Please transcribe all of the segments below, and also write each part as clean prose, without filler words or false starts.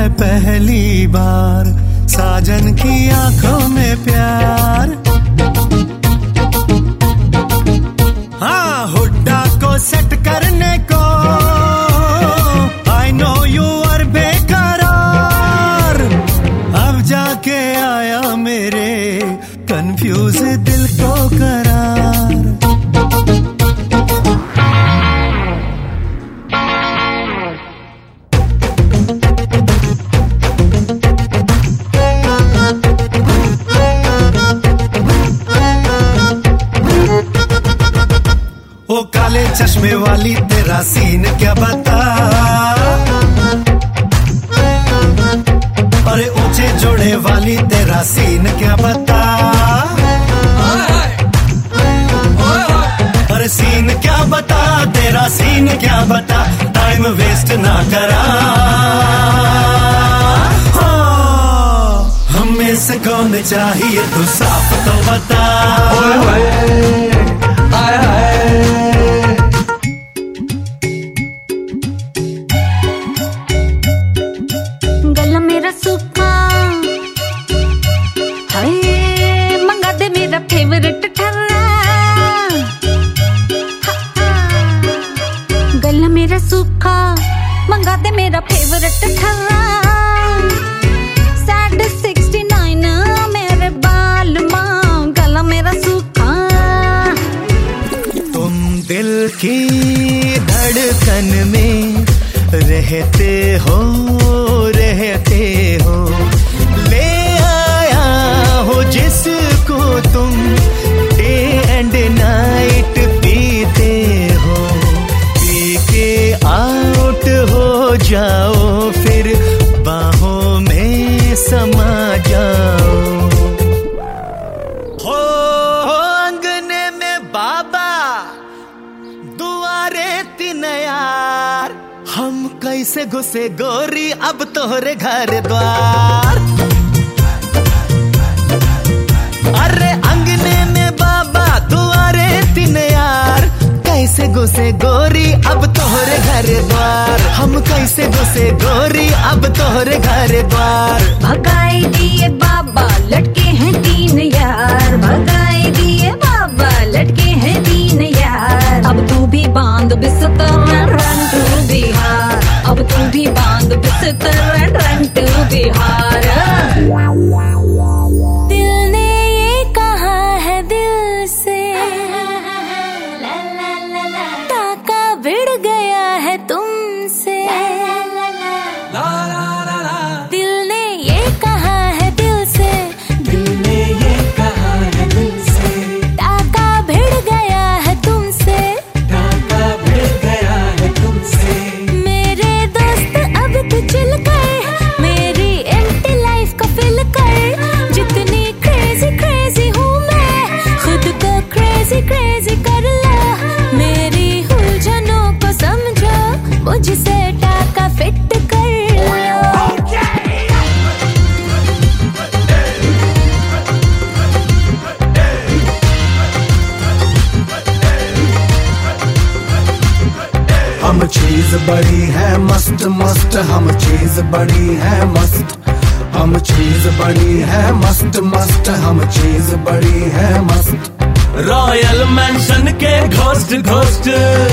है पहली बार साजन की आंखों में प्यार। हाँ, हुड्डा को सेट करने को I know you are बेकरार। अब जाके आया मेरे कंफ्यूज दिल को करार। ओ काले चश्मे वाली तेरा सीन क्या बता, अरे ऊंचे जोड़े वाली तेरा सीन क्या बता, अरे सीन क्या बता, तेरा सीन क्या बता, टाइम वेस्ट ना करा। हमें से कौन चाहिए तू साफ तो बता। गला मेरा सूखा हाय, मंगा दे मेरा फेवरेट ठर्रा। गला मेरा सूखा, मंगा दे मेरा फेवरेट ठर्रा। सैड 69 मेरे बाल मां, गला मेरा सूखा। तुम दिल की धड़कन में रहते हो, ले आया हो जिसको तुम डे एंड नाइट पीते हो। पी के आउट हो जाओ, फिर बाहों में समा जाओ। हो अंगने में बाबा, दुआरे तीन यार, हम कैसे घुसे गोरी अब तोहरे घर द्वार। अरे अंगने में बाबा, दुआरे तीन यार, कैसे घुसे गोरी अब तोहरे घर द्वार। हम कैसे घुसे गोरी अब तोहरे घर द्वार। भगाई दिए बाबा, लटके हैं तीन यार। भगाई दिए बाबा, लटके हैं तीन यार। अब तू भी बांध बिस्तर, रन टू बिहार। अब तू भी बांध बिस्तर, रन टू बिहार। दिल ने ये कहा है दिल से, ताका भिड़ गया है तुमसे। दिल ने ये कहा है दिल से, दिल ने ये कहा है दिल से, ताका भिड़ गया है तुमसे। टाका भिड़ गया है तुमसे। मेरे दोस्त अब तू चिल कर, मेरी एम्प्टी लाइफ को फिल कर। जितनी क्रेजी क्रेजी हूँ मैं, खुद को क्रेजी क्रेजी कर ला। मेरी उलझनों को समझो, मुझसे टाका फिट कर लो। हम चीज बड़ी है मस्त मस्त, हम चीज बड़ी है मस्त। हम चीज बड़ी है मस्त मस्त, हम चीज बड़ी है मस्त। रॉयल मैंशन के घोस्ट घोस्ट,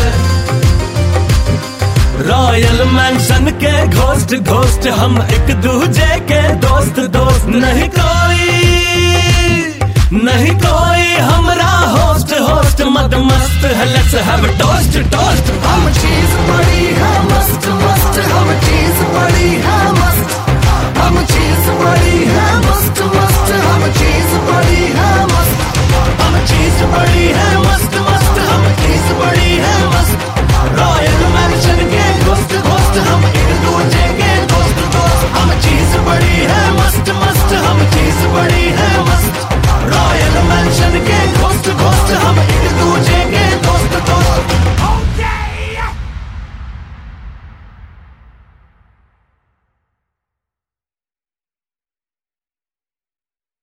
रॉयल मैंशन के घोस्ट घोस्ट। हम एक दूजे के दोस्त दोस्त। नहीं कोई हमरा होस्ट होस्ट। मद मस्त है, लेट्स हैव टोस्ट टोस्ट। हम चीज बड़ी है मस्त मस्त, हम चीज बड़ी है